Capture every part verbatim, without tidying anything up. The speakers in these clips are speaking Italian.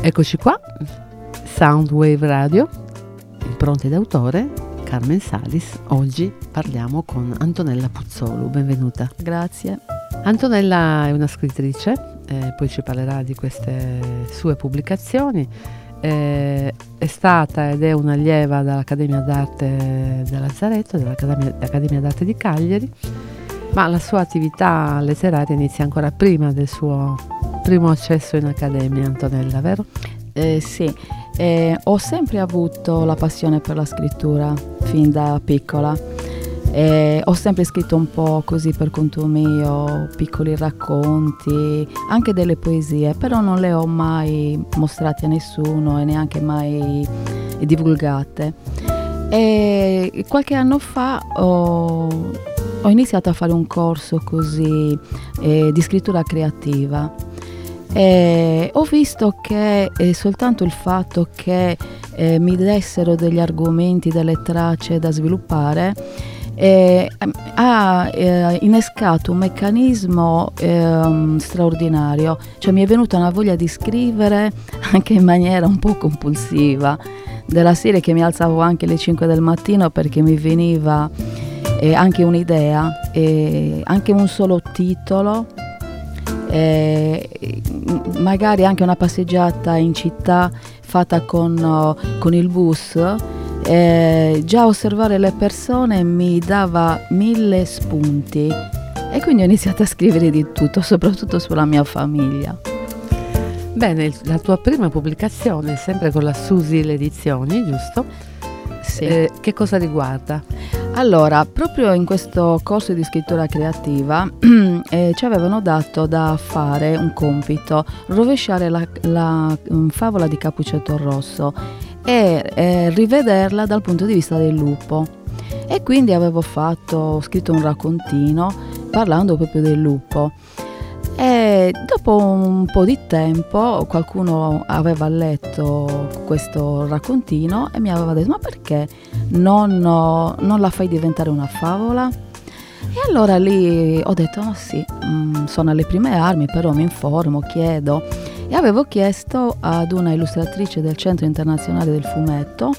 Eccoci qua, Soundwave Radio, impronte d'autore, Carmen Salis. Oggi parliamo con Antonella Puzzolu, benvenuta. Grazie. Antonella è una scrittrice, eh, poi ci parlerà di queste sue pubblicazioni. Eh, è stata ed è un'allieva dall'Accademia d'Arte del Lazzaretto, dell'Accademia, dell'Accademia d'Arte di Cagliari, ma la sua attività letteraria inizia ancora prima del suo primo accesso in accademia, Antonella, vero? Eh, sì, eh, ho sempre avuto la passione per la scrittura fin da piccola. Eh, ho sempre scritto un po' così per conto mio, piccoli racconti, anche delle poesie, però non le ho mai mostrate a nessuno e neanche mai divulgate. E qualche anno fa ho, ho iniziato a fare un corso così eh, di scrittura creativa. E ho visto che eh, soltanto il fatto che eh, mi dessero degli argomenti, delle tracce da sviluppare, eh, ha eh, innescato un meccanismo eh, straordinario, cioè mi è venuta una voglia di scrivere anche in maniera un po' compulsiva, della serie che mi alzavo anche alle cinque del mattino perché mi veniva eh, anche un'idea, eh, anche un solo titolo. Eh, magari anche una passeggiata in città fatta con, uh, con il bus, eh, già osservare le persone mi dava mille spunti e quindi ho iniziato a scrivere di tutto, soprattutto sulla mia famiglia. Bene, la tua prima pubblicazione è sempre con la Susil Edizioni, giusto? Sì. Eh, che cosa riguarda? Allora, proprio in questo corso di scrittura creativa eh, ci avevano dato da fare un compito, rovesciare la, la um, favola di Cappuccetto Rosso e eh, rivederla dal punto di vista del lupo. E quindi avevo fatto, ho scritto un raccontino parlando proprio del lupo. E dopo un po' di tempo qualcuno aveva letto questo raccontino e mi aveva detto: ma perché non, non la fai diventare una favola? E allora lì ho detto: no, sì, mh, sono alle prime armi, però mi informo, chiedo. E avevo chiesto ad una illustratrice del Centro Internazionale del Fumetto,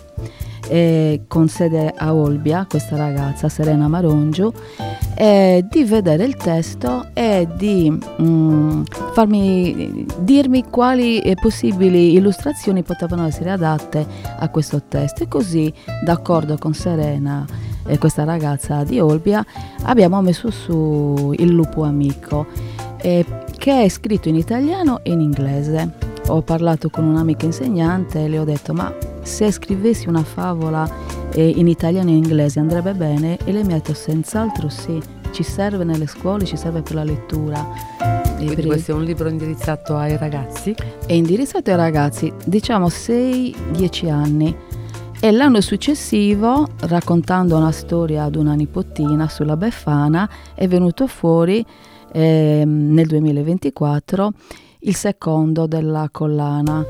eh, con sede a Olbia, questa ragazza Serena Marongiu, eh, di vedere il testo e di mh, farmi dirmi quali eh, possibili illustrazioni potevano essere adatte a questo testo. E così, d'accordo con Serena e eh, questa ragazza di Olbia, abbiamo messo su Il lupo amico, eh, che è scritto in italiano e in inglese. Ho parlato con un'amica insegnante e le ho detto: ma se scrivessi una favola eh, in italiano e in inglese andrebbe bene? E lei mi ha detto: senz'altro sì, ci serve nelle scuole, ci serve per la lettura. Quindi per questo è un libro indirizzato ai ragazzi? È indirizzato ai ragazzi, diciamo sei dieci anni. E l'anno successivo, raccontando una storia ad una nipotina sulla Befana, è venuto fuori eh, nel duemilaventiquattro il secondo della collana,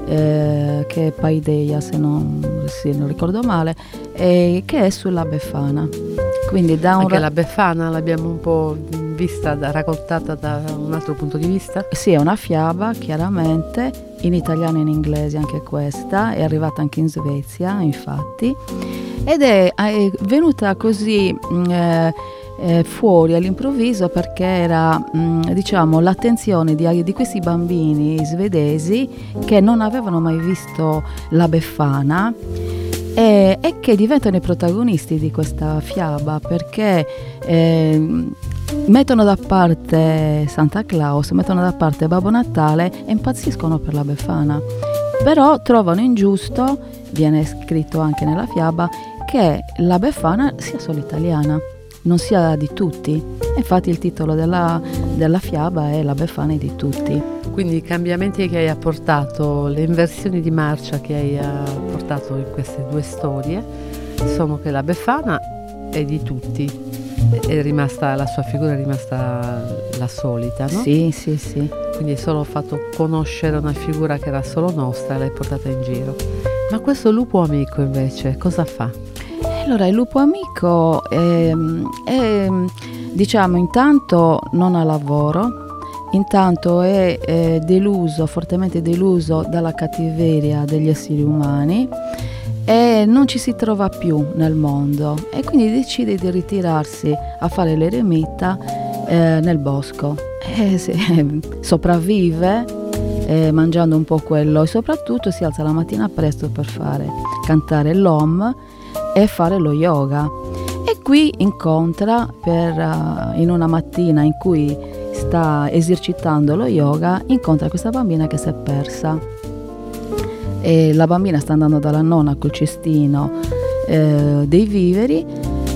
eh, che è Paideia, se non, se non ricordo male, eh, che è sulla Befana. Quindi da un Anche ra- la Befana l'abbiamo un po' vista, da, raccontata da un altro punto di vista? Sì, è una fiaba, chiaramente, in italiano e in inglese anche questa, è arrivata anche in Svezia, infatti, ed è, è venuta così mh, eh, eh, fuori all'improvviso perché era mh, diciamo l'attenzione di, di questi bambini svedesi che non avevano mai visto la Befana e, e che diventano i protagonisti di questa fiaba perché eh, mettono da parte Santa Claus, mettono da parte Babbo Natale e impazziscono per la Befana. Però trovano ingiusto, viene scritto anche nella fiaba, che la Befana sia solo italiana, non sia di tutti. Infatti il titolo della, della fiaba è La Befana è di tutti. Quindi i cambiamenti che hai apportato, le inversioni di marcia che hai apportato in queste due storie sono che la Befana è di tutti, è rimasta, la sua figura è rimasta la solita, no? Sì, sì, sì. Quindi hai solo fatto conoscere una figura che era solo nostra e l'hai portata in giro. Ma questo lupo amico invece cosa fa? Allora, il lupo amico è, è, diciamo, intanto non ha lavoro, intanto è, è deluso, fortemente deluso dalla cattiveria degli esseri umani e non ci si trova più nel mondo e quindi decide di ritirarsi a fare l'eremita eh, nel bosco. E se, sopravvive eh, mangiando un po' quello e soprattutto si alza la mattina presto per fare cantare l'Om e fare lo yoga. E qui incontra per, uh, in una mattina in cui sta esercitando lo yoga, incontra questa bambina che si è persa e la bambina sta andando dalla nonna col cestino eh, dei viveri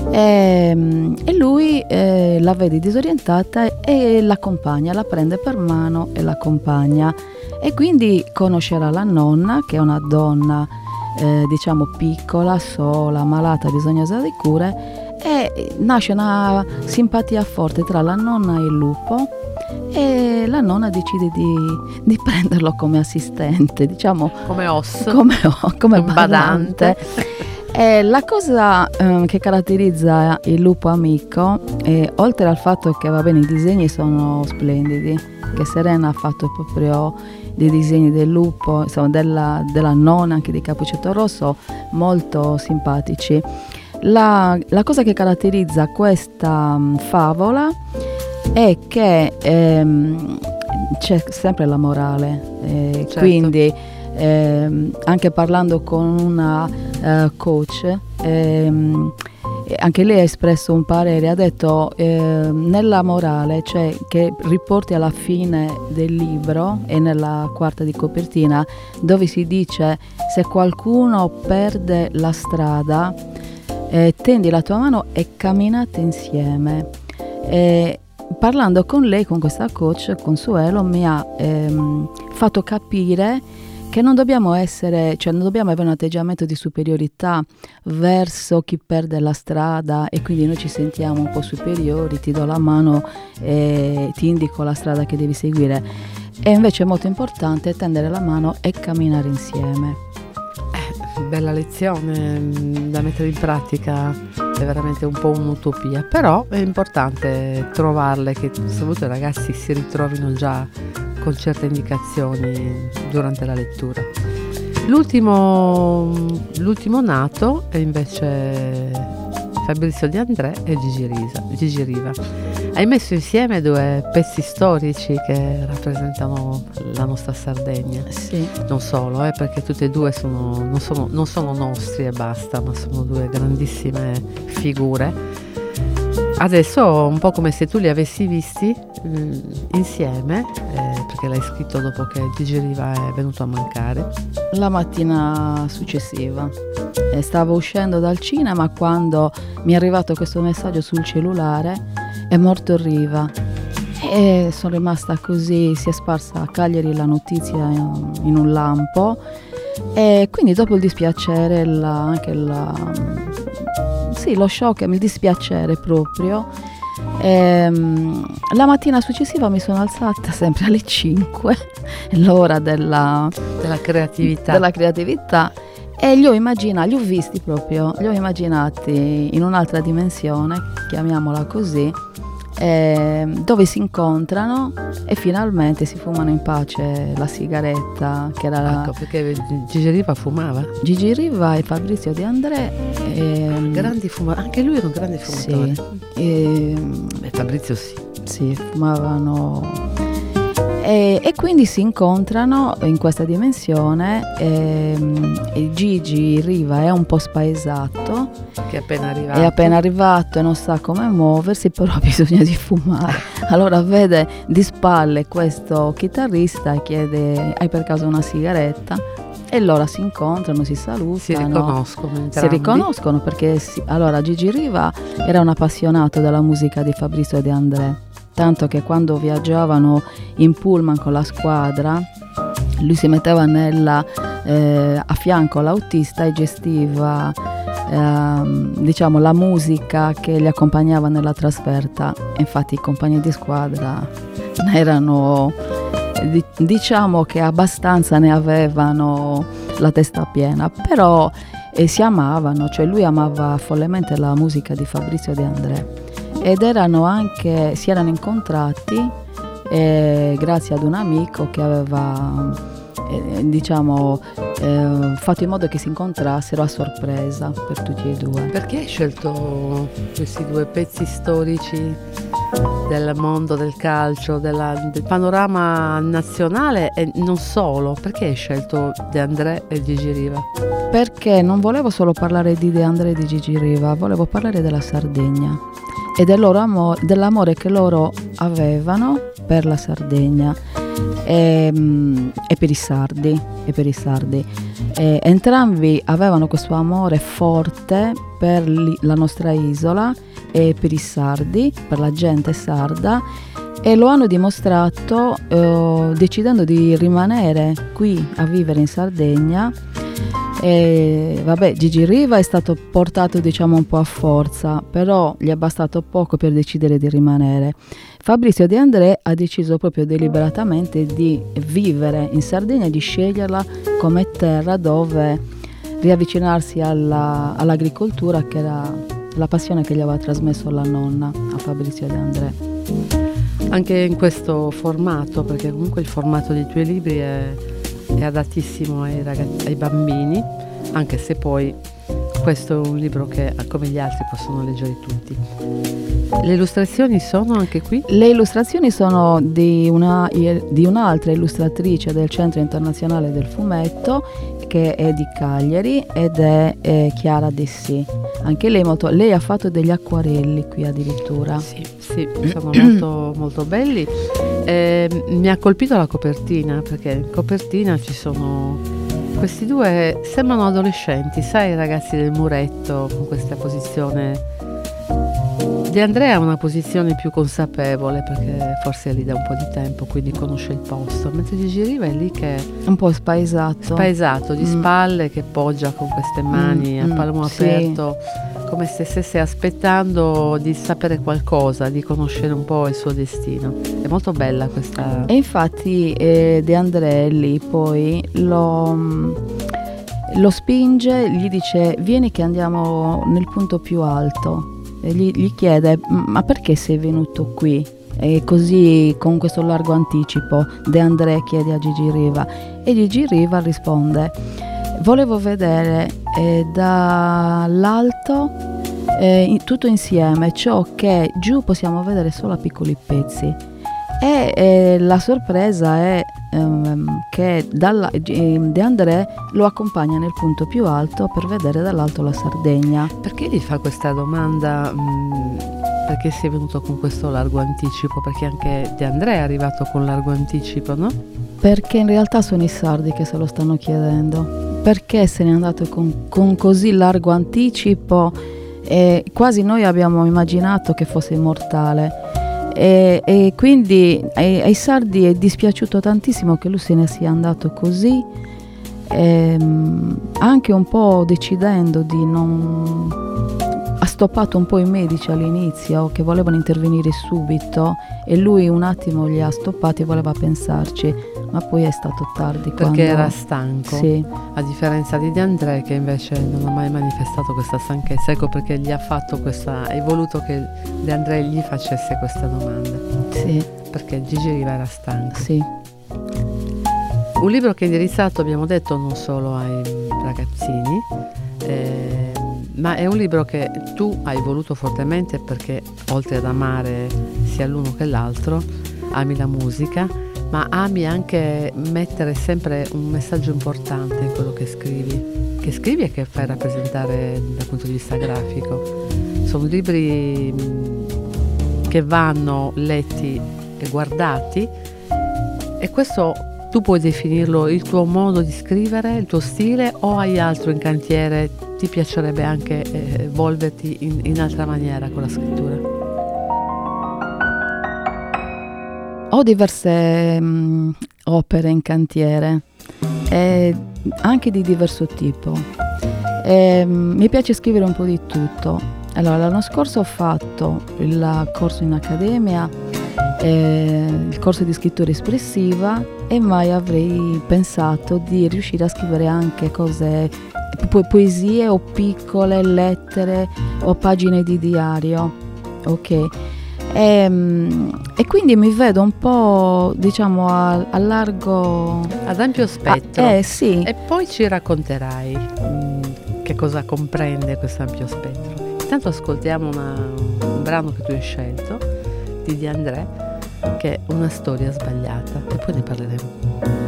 e, e lui eh, la vede disorientata e l'accompagna, la prende per mano e l'accompagna e quindi conoscerà la nonna, che è una donna eh, diciamo piccola, sola, malata, bisognosa di cure, e nasce una simpatia forte tra la nonna e il lupo e la nonna decide di, di prenderlo come assistente, diciamo come osso, come, come badante, badante. E la cosa eh, che caratterizza il lupo amico, è, oltre al fatto che va bene i disegni sono splendidi, che Serena ha fatto proprio dei disegni del lupo, insomma della, della nonna, anche di Cappuccetto Rosso, molto simpatici. La, la cosa che caratterizza questa um, favola è che ehm, c'è sempre la morale, eh, certo. Quindi ehm, anche parlando con una uh, coach, ehm, anche lei ha espresso un parere, ha detto eh, nella morale, cioè che riporti alla fine del libro e nella quarta di copertina, dove si dice: se qualcuno perde la strada, Eh, tendi la tua mano e camminate insieme. Eh, parlando con lei, con questa coach, Consuelo, mi ha ehm, fatto capire che non dobbiamo essere, cioè non dobbiamo avere un atteggiamento di superiorità verso chi perde la strada e quindi noi ci sentiamo un po' superiori, ti do la mano e ti indico la strada che devi seguire. E invece è molto importante tendere la mano e camminare insieme. Bella lezione da mettere in pratica, è veramente un po' un'utopia, però è importante trovarle, che soprattutto i ragazzi si ritrovino già con certe indicazioni durante la lettura. L'ultimo, l'ultimo nato è invece Fabrizio De André e Gigi, Risa, Gigi Riva. Hai messo insieme due pezzi storici che rappresentano la nostra Sardegna. Sì. Non solo, eh, perché tutti e due sono, non, sono, non sono nostri e basta, ma sono due grandissime figure. Adesso un po' come se tu li avessi visti mh, insieme, eh, perché l'hai scritto dopo che Gigi Riva è venuto a mancare. La mattina successiva. Eh, stavo uscendo dal cinema quando mi è arrivato questo messaggio sul cellulare: è morto Riva. E sono rimasta così, si è sparsa a Cagliari la notizia in, in un lampo e quindi dopo il dispiacere, la, anche la, sì, lo shock, il dispiacere proprio, ehm, la mattina successiva mi sono alzata sempre alle cinque, l'ora della, della creatività. della creatività e li ho immaginati, li ho visti proprio, li ho immaginati in un'altra dimensione, chiamiamola così, eh, dove si incontrano e finalmente si fumano in pace la sigaretta, che era ecco, perché Gigi Riva fumava. Gigi Riva e Fabrizio De André, eh, grandi fumatori, anche lui era un grande fumatore. Sì, e, e Fabrizio sì. Sì, fumavano. E, e quindi si incontrano in questa dimensione e, e Gigi Riva è un po' spaesato, che è appena arrivato. è appena arrivato e non sa come muoversi, però ha bisogno di fumare. Allora vede di spalle questo chitarrista e chiede: hai per caso una sigaretta? E loro si incontrano, si salutano, si riconoscono entrambi. si riconoscono perché si, allora Gigi Riva era un appassionato della musica di Fabrizio De André, tanto che quando viaggiavano in pullman con la squadra lui si metteva nella, eh, a fianco all'autista e gestiva eh, diciamo la musica che li accompagnava nella trasferta. Infatti i compagni di squadra erano, diciamo che abbastanza ne avevano la testa piena, però eh, si amavano, cioè lui amava follemente la musica di Fabrizio De André ed erano anche, si erano incontrati eh, grazie ad un amico che aveva eh, diciamo eh, fatto in modo che si incontrassero a sorpresa per tutti e due. Perché hai scelto questi due pezzi storici del mondo del calcio, della, del panorama nazionale e non solo? Perché hai scelto De André e Gigi Riva? Perché non volevo solo parlare di De André e di Gigi Riva, volevo parlare della Sardegna e del loro amore, dell'amore che loro avevano per la Sardegna e, e per i sardi. E per i sardi. E entrambi avevano questo amore forte per li, la nostra isola e per i sardi, per la gente sarda, e lo hanno dimostrato eh, decidendo di rimanere qui a vivere in Sardegna. E vabbè, Gigi Riva è stato portato diciamo un po' a forza, però gli è bastato poco per decidere di rimanere. Fabrizio De André ha deciso proprio deliberatamente di vivere in Sardegna e di sceglierla come terra dove riavvicinarsi alla, all'agricoltura, che era la passione che gli aveva trasmesso la nonna a Fabrizio De André. Anche in questo formato, perché comunque il formato dei tuoi libri è, è adattissimo ai, ragazzi, ai bambini, anche se poi questo è un libro che come gli altri possono leggere tutti. Le illustrazioni sono anche qui? Le illustrazioni sono di, una, di un'altra illustratrice del Centro Internazionale del Fumetto, che è di Cagliari, ed è, è Chiara Dessì. Anche lei, molto, lei ha fatto degli acquarelli qui addirittura. Sì, sì, sono molto, molto belli. Eh, mi ha colpito la copertina, perché in copertina ci sono questi due, sembrano adolescenti, sai, i ragazzi del muretto con questa posizione. De André ha una posizione più consapevole perché forse è lì da un po' di tempo, quindi conosce il posto, mentre Gigi Riva è lì che è un po' spaesato, spaesato di mm. spalle, che poggia con queste mani mm, a palmo mm, aperto, sì. Come se stesse aspettando di sapere qualcosa, di conoscere un po' il suo destino. È molto bella questa. E infatti eh, De André lì poi lo, lo spinge, gli dice: vieni che andiamo nel punto più alto. E gli, gli chiede: ma perché sei venuto qui? E così, con questo largo anticipo, De André chiede a Gigi Riva, e Gigi Riva risponde: volevo vedere eh, dall'alto eh, tutto insieme ciò che giù possiamo vedere solo a piccoli pezzi. E eh, la sorpresa è ehm, che dalla, eh, De André lo accompagna nel punto più alto per vedere dall'alto la Sardegna. Perché gli fa questa domanda? Mh, perché sei venuto con questo largo anticipo? Perché anche De André è arrivato con largo anticipo, no? Perché in realtà sono i sardi che se lo stanno chiedendo. Perché se n'è andato con, con così largo anticipo? E quasi noi abbiamo immaginato che fosse immortale. E, e quindi ai, ai sardi è dispiaciuto tantissimo che lui se ne sia andato così, ehm, anche un po' decidendo di non... ha stoppato un po' i medici all'inizio che volevano intervenire subito, e lui un attimo li ha stoppati e voleva pensarci, ma poi è stato tardi. Perché quando... era stanco, sì. A differenza di De André, che invece non ha mai manifestato questa stanchezza. Ecco perché gli ha fatto questa, hai voluto che De André gli facesse questa domanda. Sì. Perché Gigi Riva era stanco. Sì. Un libro che è indirizzato, abbiamo detto, non solo ai ragazzini, eh, ma è un libro che tu hai voluto fortemente perché, oltre ad amare sia l'uno che l'altro, ami la musica, ma ami anche mettere sempre un messaggio importante in quello che scrivi, che scrivi e che fai rappresentare dal punto di vista grafico. Sono libri che vanno letti e guardati, e questo tu puoi definirlo il tuo modo di scrivere, il tuo stile, o hai altro in cantiere? Ti piacerebbe anche eh, evolverti in, in altra maniera con la scrittura? Ho diverse mh, opere in cantiere, eh, anche di diverso tipo. Eh, mi piace scrivere un po' di tutto. Allora, l'anno scorso ho fatto il corso in accademia, eh, il corso di scrittura espressiva, e mai avrei pensato di riuscire a scrivere anche cose, po- poesie o piccole lettere o pagine di diario. Ok. E, e quindi mi vedo un po', diciamo, a, a largo, ad ampio spettro. Ah, eh sì. E poi ci racconterai mh, che cosa comprende questo ampio spettro. Intanto ascoltiamo una, un brano che tu hai scelto di De André, che è Una storia sbagliata, e poi ne parleremo.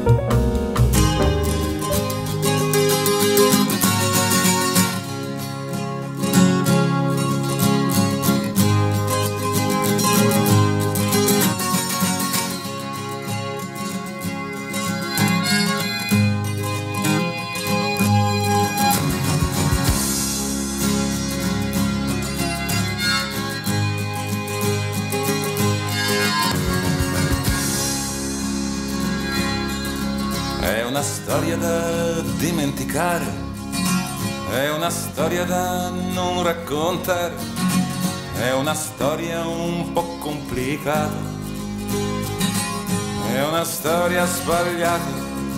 È una storia da dimenticare, è una storia da non raccontare, è una storia un po' complicata, è una storia sbagliata.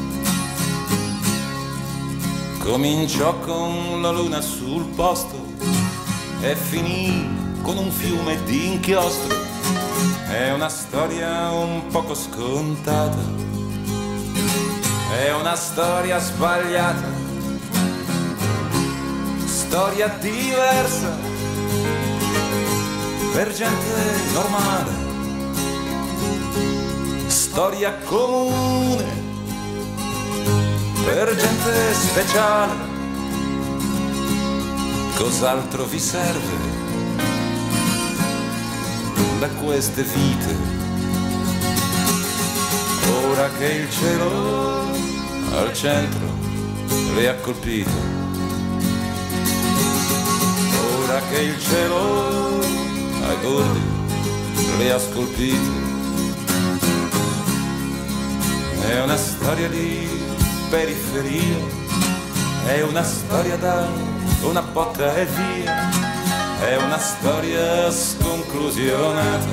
Cominciò con la luna sul posto e finì con un fiume di inchiostro, è una storia un poco scontata. È una storia sbagliata, storia diversa per gente normale, storia comune per gente speciale. Cos'altro vi serve da queste vite? Ora che il cielo al centro le ha colpite, ora che il cielo ai bordi le ha scolpite. È una storia di periferia, è una storia da una botta e via, è una storia sconclusionata,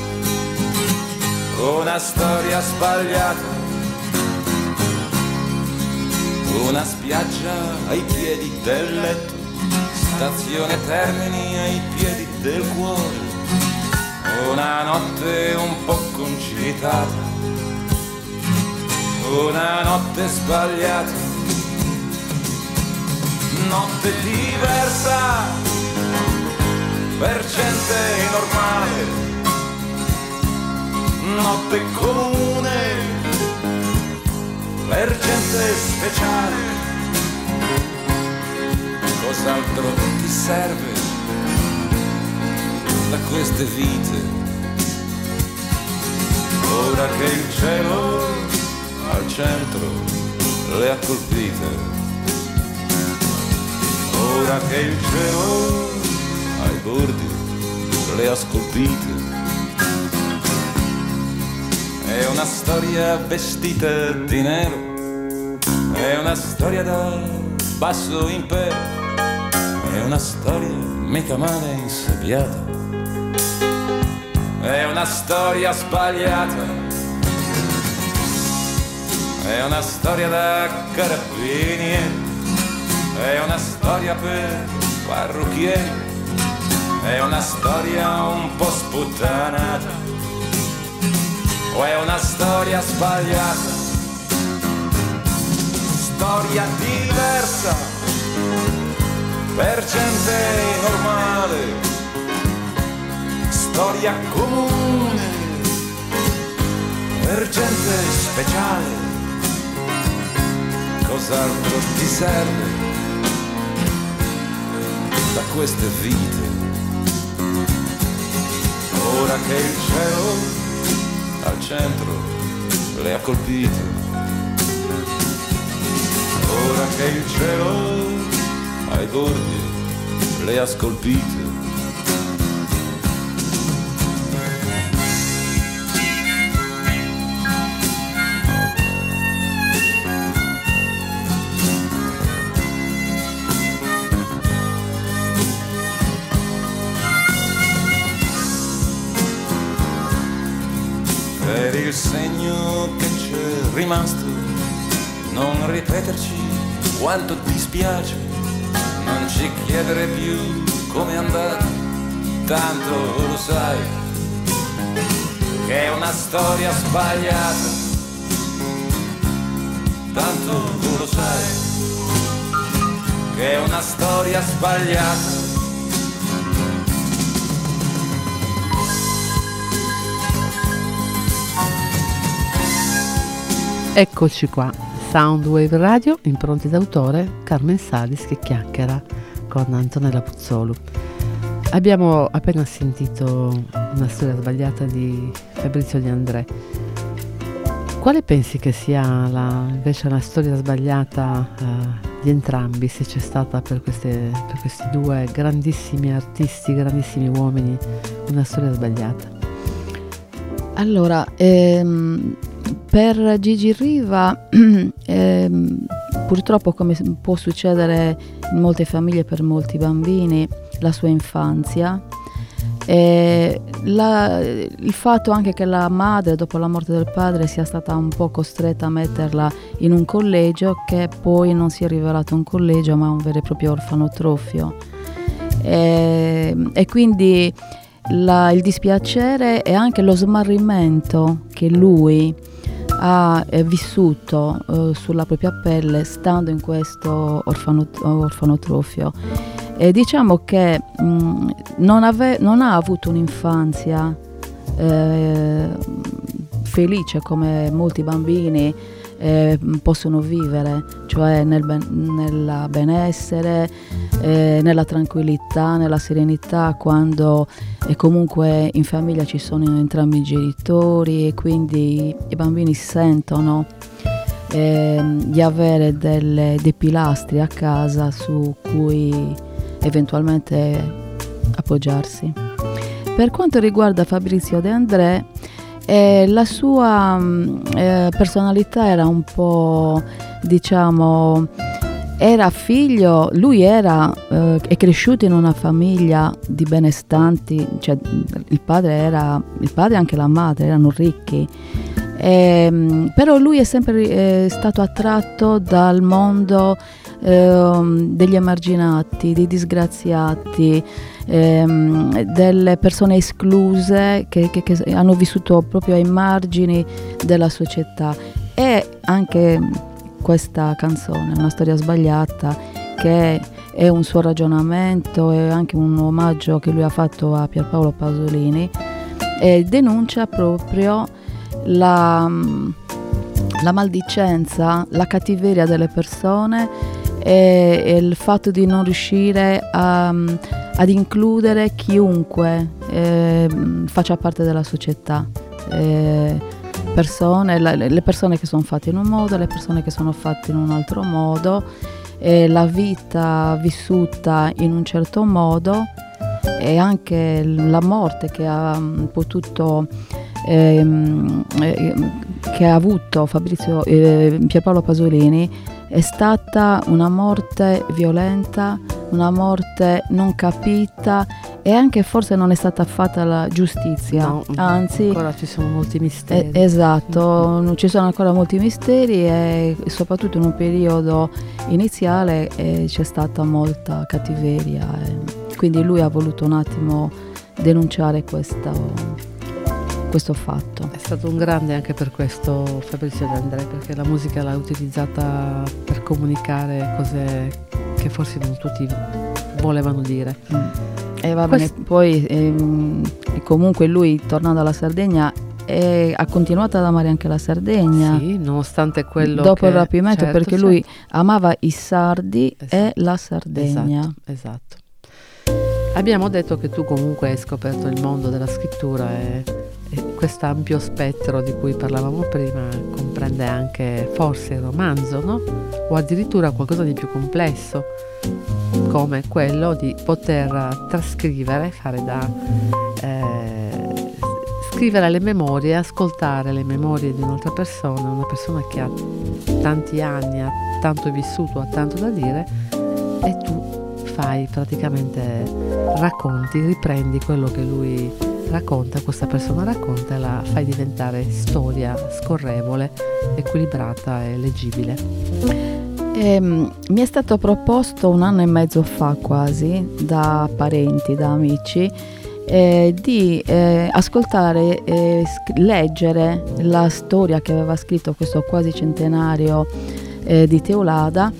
una storia sbagliata. Una spiaggia ai piedi del letto, stazione Termini ai piedi del cuore, una notte un po' concitata, una notte sbagliata, notte diversa per gente normale, notte comune per gente speciale. Cos'altro ti serve da queste vite? Ora che il cielo al centro le ha colpite, ora che il cielo ai bordi le ha scolpite. È una storia vestita di nero, è una storia da basso impero, è una storia mica male insabbiata, è una storia sbagliata, è una storia da carabinieri, è una storia per parrucchieri, è una storia un po' sputtanata, o è una storia sbagliata, storia diversa per gente normale, storia comune per gente speciale. Cos'altro ti serve da queste vite? Ora che il cielo al centro le ha colpite, ora che il cielo ai bordi le ha scolpite. Per il segno che c'è rimasto, non ripeterci quanto ti spiace, non ci chiedere più com'è andato, tanto lo sai, che è una storia sbagliata, tanto tu lo sai, che è una storia sbagliata. Eccoci qua, Soundwave Radio, impronte d'autore, Carmen Salis che chiacchiera con Antonella Puzzolu. Abbiamo appena sentito una storia sbagliata di Fabrizio De André. Quale pensi che sia la, invece una storia sbagliata uh, di entrambi, se c'è stata per, queste, per questi due grandissimi artisti, grandissimi uomini, una storia sbagliata? Allora, ehm, per Gigi Riva, ehm, purtroppo, come può succedere in molte famiglie per molti bambini, la sua infanzia, e la, il fatto anche che la madre, dopo la morte del padre, sia stata un po' costretta a metterla in un collegio che poi non si è rivelato un collegio ma un vero e proprio orfanotrofio, e, e quindi la, il dispiacere e anche lo smarrimento che lui ha eh, vissuto eh, sulla propria pelle stando in questo orfanot- orfanotrofio. E diciamo che mh, non, ave- non ha avuto un'infanzia eh, felice come molti bambini eh, possono vivere, cioè nel ben- nella benessere, eh, nella tranquillità, nella serenità, quando eh, comunque in famiglia ci sono entrambi i genitori e quindi i bambini sentono eh, di avere delle, dei pilastri a casa su cui eventualmente appoggiarsi. Per quanto riguarda Fabrizio De André, eh, la sua eh, personalità era un po', diciamo, era figlio, lui era eh, è cresciuto in una famiglia di benestanti, cioè il padre era, il padre e anche la madre erano ricchi, eh, però lui è sempre eh, stato attratto dal mondo eh, degli emarginati, dei disgraziati, eh, delle persone escluse che, che, che hanno vissuto proprio ai margini della società. E anche questa canzone, Una storia sbagliata, che è un suo ragionamento e anche un omaggio che lui ha fatto a Pierpaolo Pasolini, e denuncia proprio la, la maldicenza, la cattiveria delle persone e, e il fatto di non riuscire a, ad includere chiunque eh, faccia parte della società. Eh, persone, la, le persone che sono fatte in un modo, le persone che sono fatte in un altro modo, e la vita vissuta in un certo modo e anche la morte che ha potuto ehm, eh, che ha avuto Fabrizio eh, Pierpaolo Pasolini è stata una morte violenta, una morte non capita, e anche forse non è stata fatta la giustizia, no, anzi ancora ci sono molti misteri. Eh, esatto, mm-hmm. Ci sono ancora molti misteri e soprattutto in un periodo iniziale eh, c'è stata molta cattiveria, eh. Quindi lui ha voluto un attimo denunciare questo, questo fatto. È stato un grande anche per questo Fabrizio De André, perché la musica l'ha utilizzata per comunicare cose che forse non tutti volevano dire. Mm. E va bene, Quest- poi ehm, comunque lui, tornando alla Sardegna, e ha continuato ad amare anche la Sardegna, sì, nonostante quello dopo che, il rapimento, certo, perché certo. lui amava i sardi, esatto, e la Sardegna. Esatto, esatto. Abbiamo detto che tu comunque hai scoperto il mondo della scrittura e, e questo ampio spettro di cui parlavamo prima comprende anche forse il romanzo, no? O addirittura qualcosa di più complesso, come quello di poter trascrivere, fare da eh, scrivere le memorie, ascoltare le memorie di un'altra persona, una persona che ha tanti anni, ha tanto vissuto, ha tanto da dire, e tu fai praticamente, racconti, riprendi quello che lui racconta, questa persona racconta, e la fai diventare storia scorrevole, equilibrata e leggibile. E, mi è stato proposto un anno e mezzo fa quasi da parenti, da amici, eh, di eh, ascoltare e sc- leggere la storia che aveva scritto questo quasi centenario eh, di Teulada,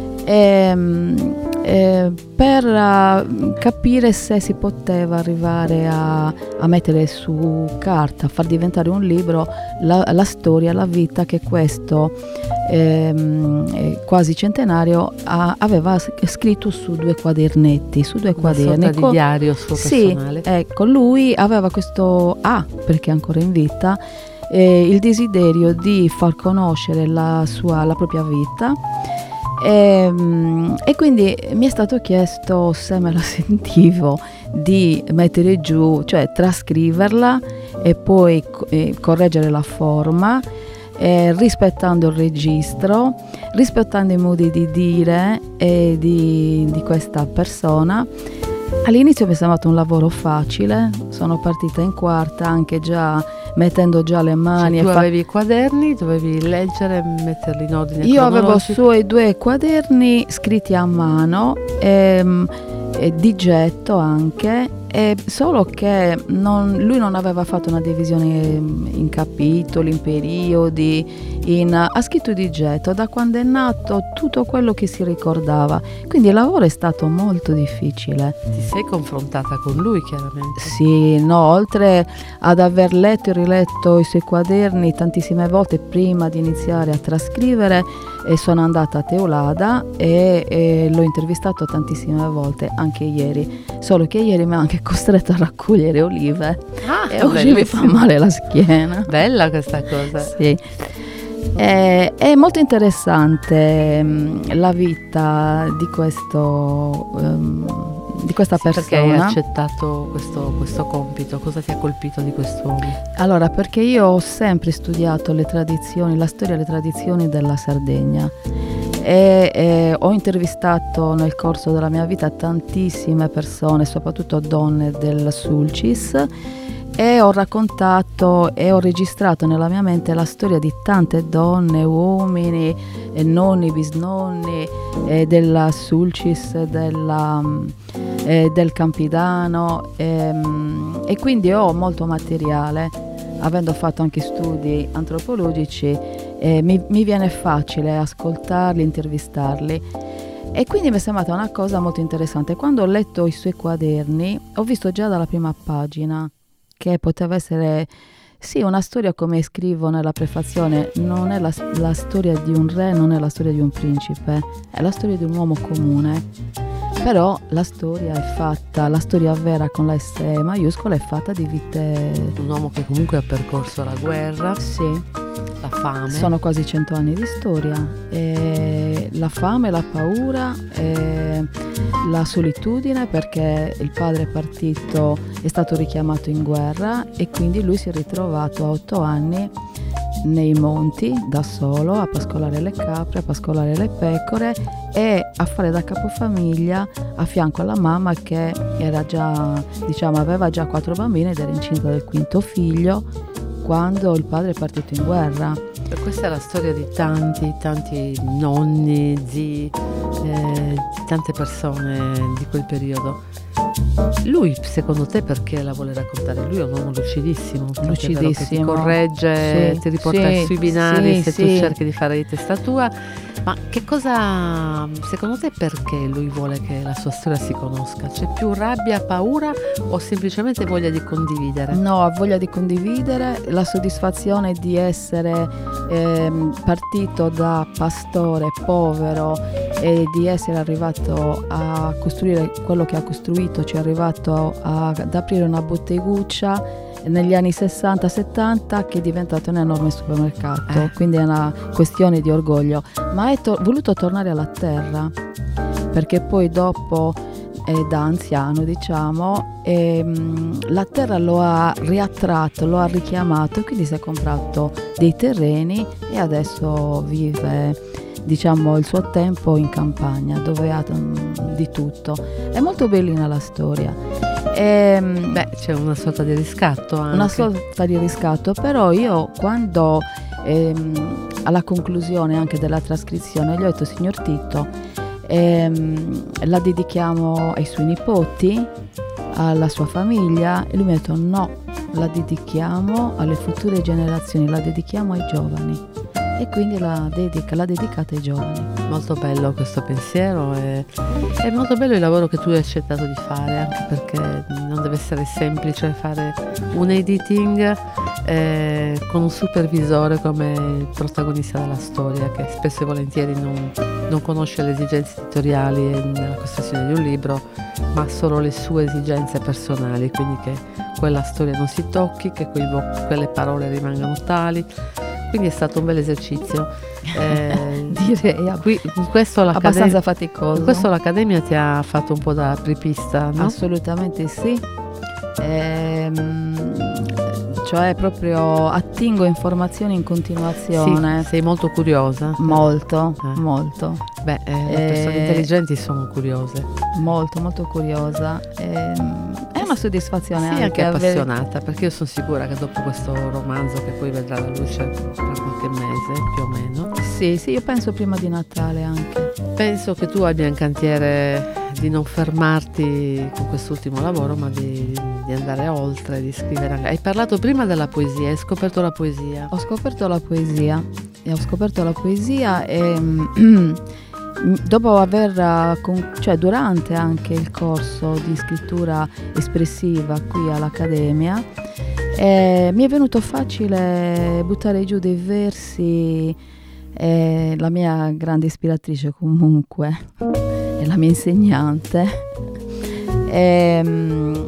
ehm, eh, per uh, capire se si poteva arrivare a, a mettere su carta, a far diventare un libro la, la storia, la vita che questo ehm, eh, quasi centenario ha, aveva scritto su due quadernetti, su due Una quaderni. sorta di diario suo personale. Sì, ecco, lui aveva questo, ah, perché è ancora in vita, eh, il desiderio di far conoscere la sua, la propria vita. E, e quindi mi è stato chiesto, se me la sentivo, di mettere giù, cioè trascriverla e poi eh, correggere la forma, eh, rispettando il registro, rispettando i modi di dire e di, di questa persona. All'inizio mi è sembrato un lavoro facile, sono partita in quarta anche già mettendo già le mani. Cioè, tu e fa- avevi i quaderni, dovevi leggere, metterli in ordine Io avevo cronologico. suoi due quaderni scritti a mano, ehm, e di getto anche, e solo che non- lui non aveva fatto una divisione in capitoli, in periodi, in- ha scritto di getto, da quando è nato tutto quello che si ricordava, quindi il lavoro è stato molto difficile. Ti sei confrontata con lui, chiaramente. Sì, no, oltre ad aver letto e riletto i suoi quaderni tantissime volte prima di iniziare a trascrivere, e sono andata a Teulada e, e l'ho intervistato tantissime volte, anche ieri, solo che ieri mi ha anche costretto a raccogliere olive Ah, e oggi mi fa male la schiena. Bella questa cosa. Sì. È, è molto interessante mh, la vita di questo um, di questa Sì, perché hai persona. accettato questo, questo compito? Cosa ti ha colpito di quest'uomo? Allora, perché io ho sempre studiato le tradizioni, la storia e le tradizioni della Sardegna e, e ho intervistato nel corso della mia vita tantissime persone, soprattutto donne del Sulcis, e ho raccontato e ho registrato nella mia mente la storia di tante donne, uomini, e nonni, bisnonni, e della Sulcis, della, eh, del Campidano, e, e quindi ho molto materiale, avendo fatto anche studi antropologici, eh, mi, mi viene facile ascoltarli, intervistarli. E quindi mi è sembrata una cosa molto interessante. Quando ho letto i suoi quaderni, ho visto già dalla prima pagina che poteva essere, sì, una storia, come scrivo nella prefazione, non è la, la storia di un re, non è la storia di un principe, è la storia di un uomo comune. Però la storia è fatta, la storia vera con la S maiuscola è fatta di vite. Un uomo che comunque ha percorso la guerra, Sì, la fame. sono quasi cento anni di storia. E la fame, la paura, e la solitudine, perché il padre è partito, è stato richiamato in guerra e quindi lui si è ritrovato a otto anni nei monti da solo a pascolare le capre, a pascolare le pecore e a fare da capofamiglia a fianco alla mamma che era già, diciamo, aveva già quattro bambini ed era incinta del quinto figlio quando il padre è partito in guerra. E questa è la storia di tanti, tanti nonni, zii, eh, di tante persone di quel periodo. Lui, secondo te, perché la vuole raccontare? Lui è un uomo lucidissimo, tant'è vero che ti Lucidissimo. corregge, Sì, ti riporta sì, sui binari sì, se sì. tu cerchi di fare di testa tua. Ma che cosa, secondo te, perché lui vuole che la sua storia si conosca? C'è più rabbia, paura o semplicemente voglia di condividere? No, ha voglia di condividere, la soddisfazione di essere ehm, partito da pastore povero e di essere arrivato a costruire quello che ha costruito, cioè è arrivato a, ad aprire una botteguccia negli anni sessanta settanta che è diventato un enorme supermercato, Eh. quindi è una questione di orgoglio, ma è to- voluto tornare alla terra perché poi dopo, eh, da anziano diciamo, ehm, la terra lo ha riattratto, lo ha richiamato, quindi si è comprato dei terreni e adesso vive, diciamo, il suo tempo in campagna dove ha um, di tutto. È molto bellina la storia. Ehm, Beh, c'è una sorta di riscatto anche. una sorta di riscatto, però io quando ehm, alla conclusione anche della trascrizione gli ho detto: signor Tito, ehm, la dedichiamo ai suoi nipoti, alla sua famiglia, e lui mi ha detto no, la dedichiamo alle future generazioni, la dedichiamo ai giovani, e quindi la dedica, l'ha dedicata ai giovani. Molto bello questo pensiero, e è molto bello il lavoro che tu hai accettato di fare, anche perché non deve essere semplice fare un editing eh, con un supervisore come il protagonista della storia, che spesso e volentieri non, non conosce le esigenze editoriali nella costruzione di un libro, ma solo le sue esigenze personali, quindi che quella storia non si tocchi, che quei vo- quelle parole rimangano tali. Quindi è stato un bel esercizio. Eh, Direi qui, in questo abbastanza faticoso. In questo l'Accademia ti ha fatto un po' da apripista, no? Assolutamente sì. Ehm, cioè proprio attingo informazioni in continuazione. Sì, sei molto curiosa. Molto, eh. molto. Beh, eh, le persone Eh, intelligenti sono curiose. Molto, molto curiosa. Ehm, è una soddisfazione Sì, anche anche avere- appassionata, perché io sono sicura che dopo questo romanzo, che poi vedrà la luce tra qualche mese più o meno, Sì, sì, io penso prima di Natale anche. penso che tu abbia in cantiere di non fermarti con quest'ultimo lavoro, ma di, di andare oltre, di scrivere anche. Hai parlato prima della poesia, hai scoperto la poesia. Ho scoperto la poesia e ho scoperto la poesia e dopo aver, eh, con- cioè durante anche il corso di scrittura espressiva qui all'Accademia, eh, mi è venuto facile buttare giù dei versi. eh, la mia grande ispiratrice comunque è la mia insegnante. Ehm,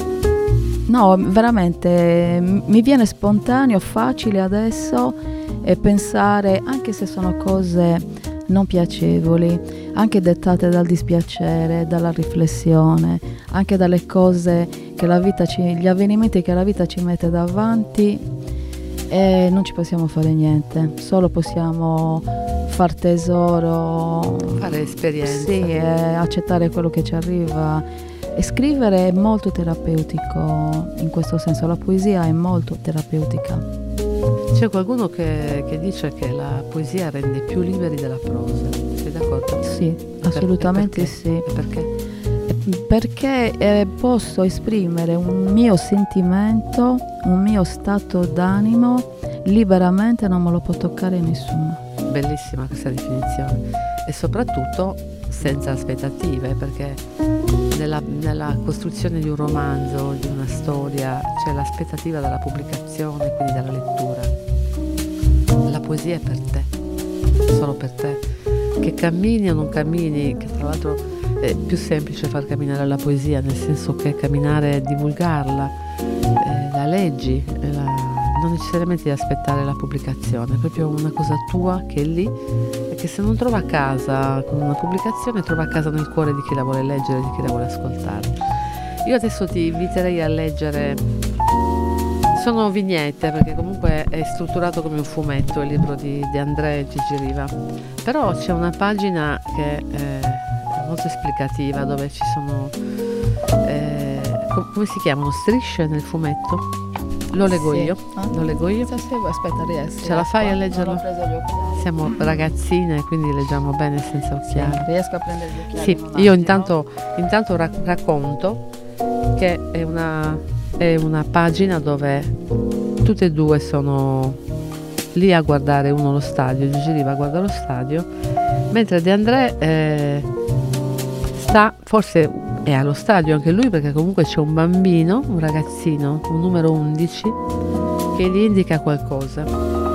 no, veramente m- mi viene spontaneo, facile adesso eh, pensare, anche se sono cose non piacevoli, anche dettate dal dispiacere, dalla riflessione, anche dalle cose che la vita ci, gli avvenimenti che la vita ci mette davanti, e non ci possiamo fare niente, solo possiamo far tesoro, Fare esperienza. sì, e accettare quello che ci arriva. E scrivere è molto terapeutico in questo senso, la poesia è molto terapeutica. C'è qualcuno che, che dice che la poesia rende più liberi della prosa. Sei d'accordo? Sì, assolutamente E sì. perché? E perché? Perché eh, posso esprimere un mio sentimento, un mio stato d'animo liberamente, non me lo può toccare nessuno. Bellissima questa definizione. E soprattutto senza aspettative, perché nella, nella costruzione di un romanzo, di una storia, c'è l'aspettativa della pubblicazione, quindi della lettura. La poesia è per te, solo per te. Che cammini o non cammini, che tra l'altro è più semplice far camminare la poesia, nel senso che camminare è divulgarla, eh, la leggi, eh, la, non necessariamente di aspettare la pubblicazione, è proprio una cosa tua che è lì e che se non trova a casa con una pubblicazione, trova a casa nel cuore di chi la vuole leggere, di chi la vuole ascoltare. Io adesso ti inviterei a leggere, sono vignette perché comunque è strutturato come un fumetto il libro di De André e Gigi Riva, però c'è una pagina che è molto esplicativa, dove ci sono eh, com- come si chiamano? Strisce nel fumetto. Lo leggo Sì. io, Ah. lo leggo io. Se- se vuoi, aspetta, riesco. Ce la fai a Non ho leggerlo? preso gli occhiali. Siamo ragazzine, quindi leggiamo bene senza Sì, occhiali. riesco a prendere gli occhiali. Sì, in un io attimo. intanto, intanto ra- racconto che è una, è una pagina dove tutte e due sono lì a guardare, uno lo stadio, Gigi Riva guarda lo stadio, mentre De André eh, sta, forse è allo stadio anche lui, perché comunque c'è un bambino, un ragazzino, un numero undici, che gli indica qualcosa.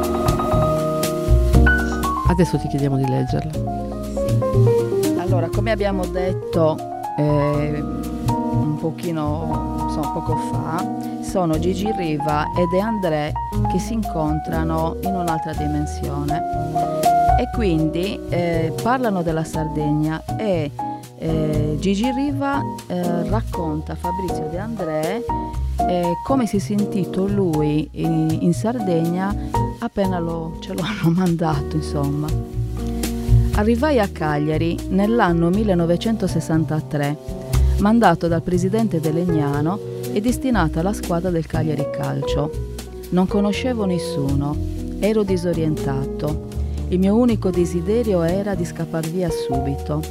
Adesso ti chiediamo di leggerla. Allora, come abbiamo detto eh, un pochino, insomma, poco fa, sono Gigi Riva e De André che si incontrano in un'altra dimensione e quindi eh, parlano della Sardegna e eh, Gigi Riva eh, racconta a Fabrizio De André eh, come si è sentito lui in, in Sardegna appena lo, ce lo hanno mandato, insomma. Arrivai a Cagliari nell'anno millenovecentosessantatré, mandato dal presidente De Legnano e destinato alla squadra del Cagliari Calcio. Non conoscevo nessuno, ero disorientato. Il mio unico desiderio era di scappar via subito.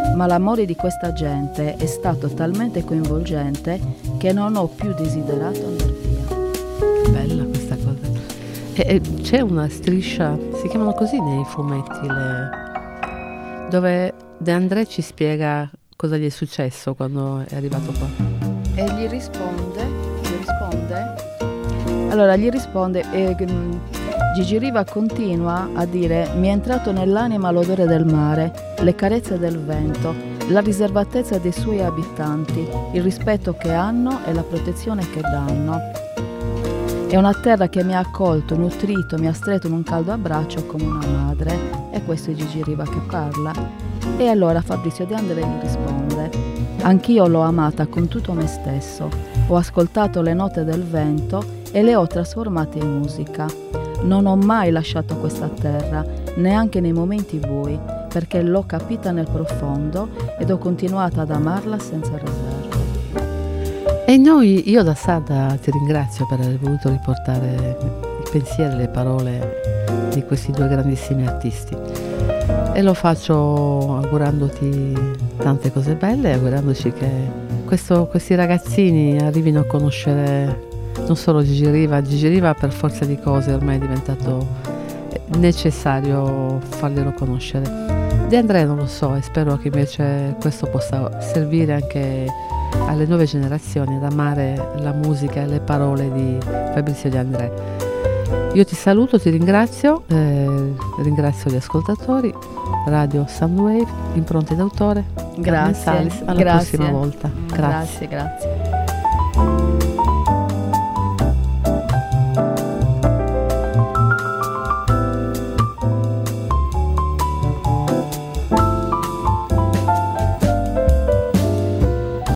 ma l'amore di questa gente è stato talmente coinvolgente che non ho più desiderato andare via. Bella questa cosa. E, e c'è una striscia, si chiamano così nei fumetti, le, dove De André ci spiega cosa gli è successo quando è arrivato qua. E gli risponde, gli risponde, allora gli risponde, eh, Gigi Riva continua a dire: mi è entrato nell'anima l'odore del mare, le carezze del vento, la riservatezza dei suoi abitanti, il rispetto che hanno e la protezione che danno. È una terra che mi ha accolto, nutrito, mi ha stretto in un caldo abbraccio come una madre. E questo è Gigi Riva che parla. E allora Fabrizio De André gli risponde: anch'io l'ho amata con tutto me stesso, ho ascoltato le note del vento e le ho trasformate in musica. Non ho mai lasciato questa terra, neanche nei momenti bui, perché l'ho capita nel profondo ed ho continuato ad amarla senza riserve. E noi, io da Sarda ti ringrazio per aver voluto riportare i pensieri e le parole di questi due grandissimi artisti. E lo faccio augurandoti tante cose belle, augurandoci che questo, questi ragazzini arrivino a conoscere non solo Gigi Riva. Gigi Riva per forza di cose ormai è diventato necessario farglielo conoscere. De André non lo so, e spero che invece questo possa servire anche alle nuove generazioni ad amare la musica e le parole di Fabrizio De André. Io ti saluto, ti ringrazio, eh, ringrazio gli ascoltatori, Radio Soundwave, impronte d'autore. Grazie, Salis, alla grazie. prossima volta. Grazie, grazie. grazie.